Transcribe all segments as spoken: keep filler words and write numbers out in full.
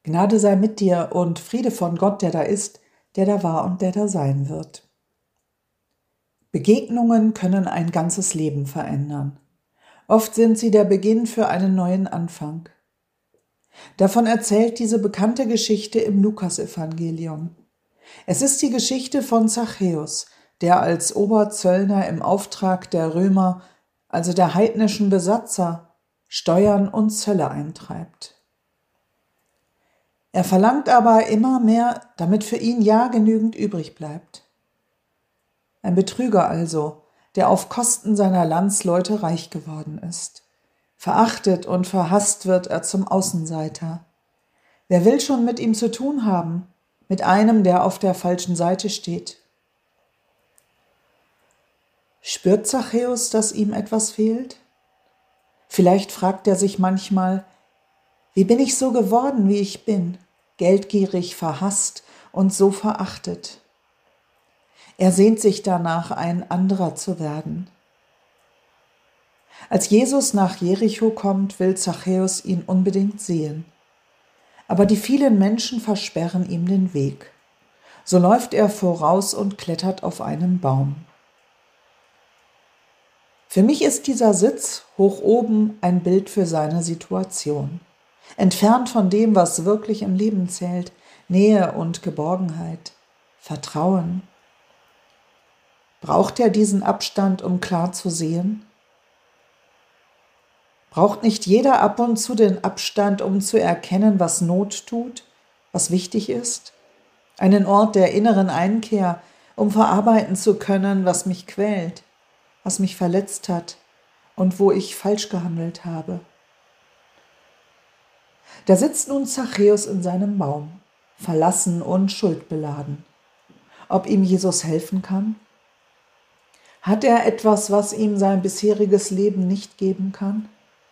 Gnade sei mit dir und Friede von Gott, der da ist, der da war und der da sein wird. Begegnungen können ein ganzes Leben verändern. Oft sind sie der Beginn für einen neuen Anfang. Davon erzählt diese bekannte Geschichte im Lukasevangelium. Es ist die Geschichte von Zachäus, der als Oberzöllner im Auftrag der Römer, also der heidnischen Besatzer, Steuern und Zölle eintreibt. Er verlangt aber immer mehr, damit für ihn ja genügend übrig bleibt. Ein Betrüger also, der auf Kosten seiner Landsleute reich geworden ist. Verachtet und verhasst wird er zum Außenseiter. Wer will schon mit ihm zu tun haben, mit einem, der auf der falschen Seite steht? Spürt Zachäus, dass ihm etwas fehlt? Vielleicht fragt er sich manchmal, wie bin ich so geworden, wie ich bin? Geldgierig, verhasst und so verachtet. Er sehnt sich danach, ein anderer zu werden. Als Jesus nach Jericho kommt, will Zachäus ihn unbedingt sehen. Aber die vielen Menschen versperren ihm den Weg. So läuft er voraus und klettert auf einen Baum. Für mich ist dieser Sitz hoch oben ein Bild für seine Situation. Entfernt von dem, was wirklich im Leben zählt, Nähe und Geborgenheit, Vertrauen. Braucht er diesen Abstand, um klar zu sehen? Braucht nicht jeder ab und zu den Abstand, um zu erkennen, was Not tut, was wichtig ist? Einen Ort der inneren Einkehr, um verarbeiten zu können, was mich quält, was mich verletzt hat und wo ich falsch gehandelt habe. Da sitzt nun Zachäus in seinem Baum, verlassen und schuldbeladen. Ob ihm Jesus helfen kann? Hat er etwas, was ihm sein bisheriges Leben nicht geben kann?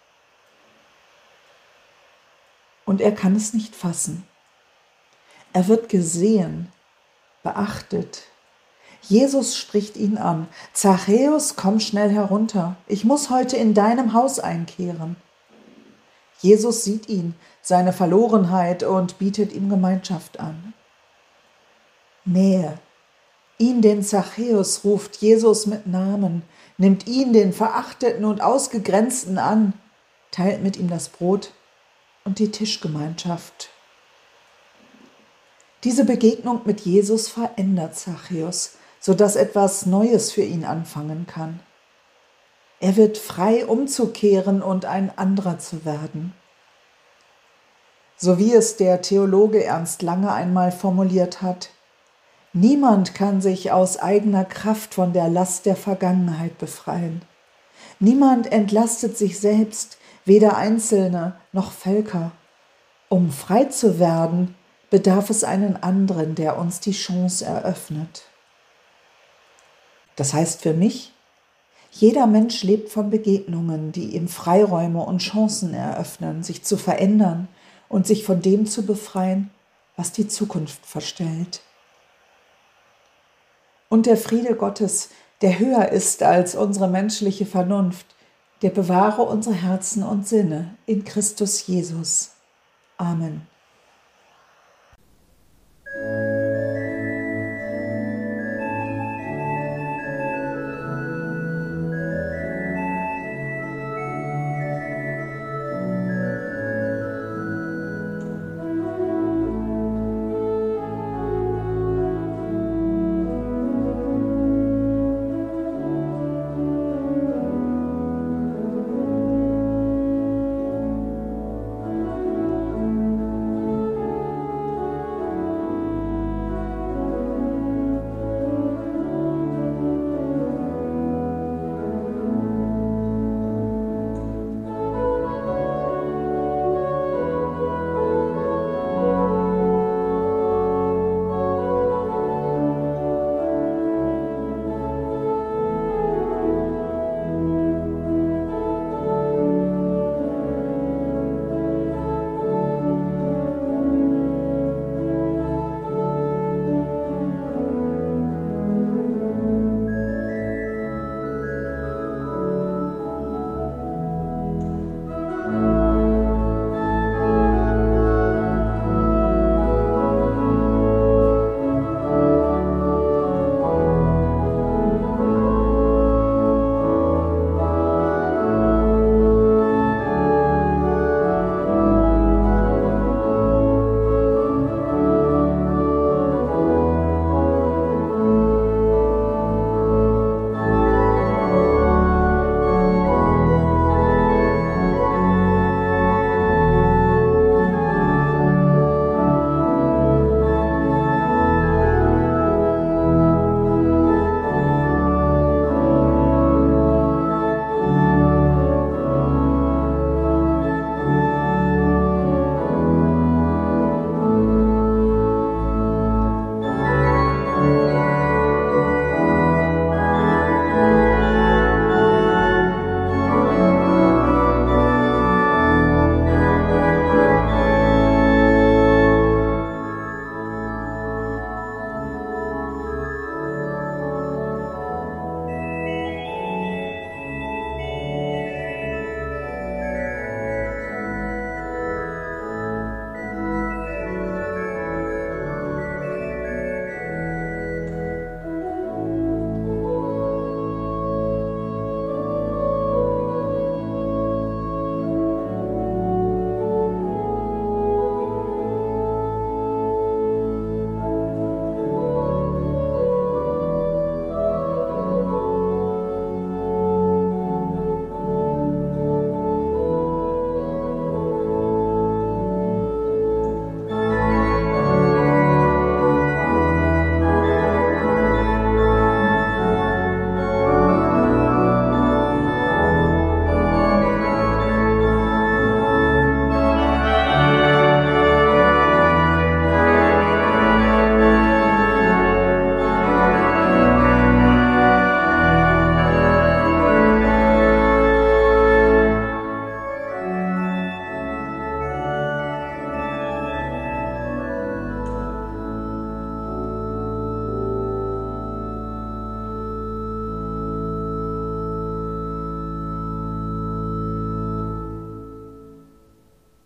Und er kann es nicht fassen. Er wird gesehen, beachtet. Jesus spricht ihn an. Zachäus, komm schnell herunter. Ich muss heute in deinem Haus einkehren. Jesus sieht ihn, seine Verlorenheit und bietet ihm Gemeinschaft an. Nähe. Ihn, den Zachäus, ruft Jesus mit Namen, nimmt ihn, den Verachteten und Ausgegrenzten, an, teilt mit ihm das Brot und die Tischgemeinschaft. Diese Begegnung mit Jesus verändert Zachäus, sodass etwas Neues für ihn anfangen kann. Er wird frei, umzukehren und ein anderer zu werden. So wie es der Theologe Ernst Lange einmal formuliert hat: Niemand kann sich aus eigener Kraft von der Last der Vergangenheit befreien. Niemand entlastet sich selbst, weder Einzelne noch Völker. Um frei zu werden, bedarf es einen anderen, der uns die Chance eröffnet. Das heißt für mich, jeder Mensch lebt von Begegnungen, die ihm Freiräume und Chancen eröffnen, sich zu verändern und sich von dem zu befreien, was die Zukunft verstellt. Und der Friede Gottes, der höher ist als unsere menschliche Vernunft, der bewahre unsere Herzen und Sinne in Christus Jesus. Amen.